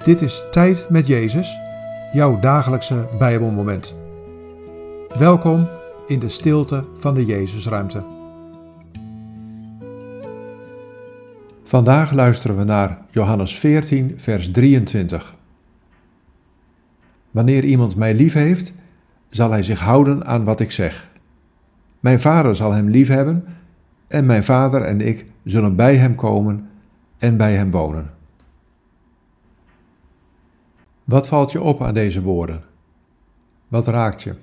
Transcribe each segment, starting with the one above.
Dit is Tijd met Jezus, jouw dagelijkse Bijbelmoment. Welkom in de stilte van de Jezusruimte. Vandaag luisteren we naar Johannes 14, vers 23. Wanneer iemand mij lief heeft, zal hij zich houden aan wat ik zeg. Mijn Vader zal hem liefhebben en mijn Vader en ik zullen bij hem komen en bij hem wonen. Wat valt je op aan deze woorden? Wat raakt je?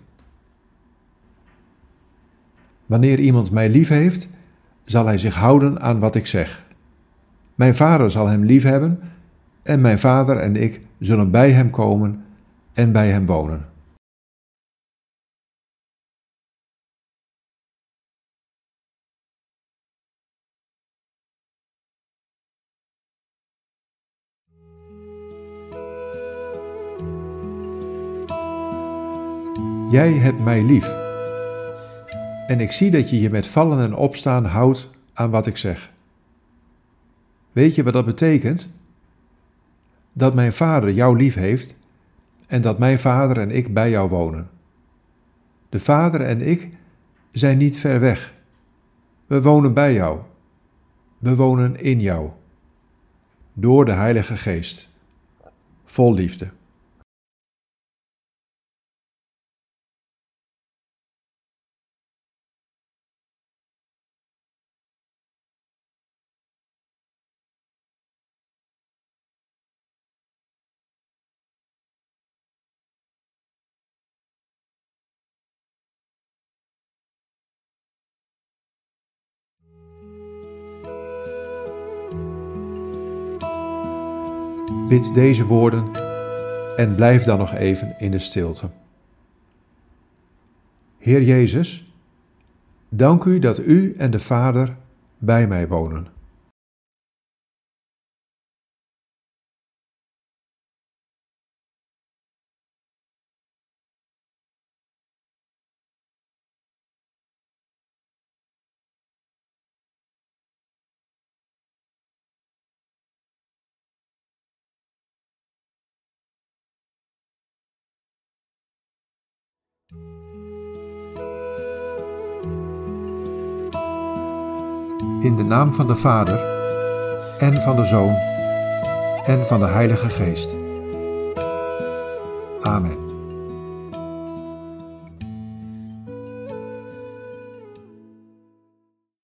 Wanneer iemand mij lief heeft, zal hij zich houden aan wat ik zeg. Mijn Vader zal hem liefhebben en mijn Vader en ik zullen bij hem komen en bij hem wonen. Jij hebt mij lief. En ik zie dat je je met vallen en opstaan houdt aan wat ik zeg. Weet je wat dat betekent? Dat mijn Vader jou lief heeft en dat mijn Vader en ik bij jou wonen. De Vader en ik zijn niet ver weg. We wonen bij jou. We wonen in jou. Door de Heilige Geest. Vol liefde. Bid deze woorden en blijf dan nog even in de stilte. Heer Jezus, dank u dat u en de Vader bij mij wonen. In de naam van de Vader, en van de Zoon, en van de Heilige Geest. Amen.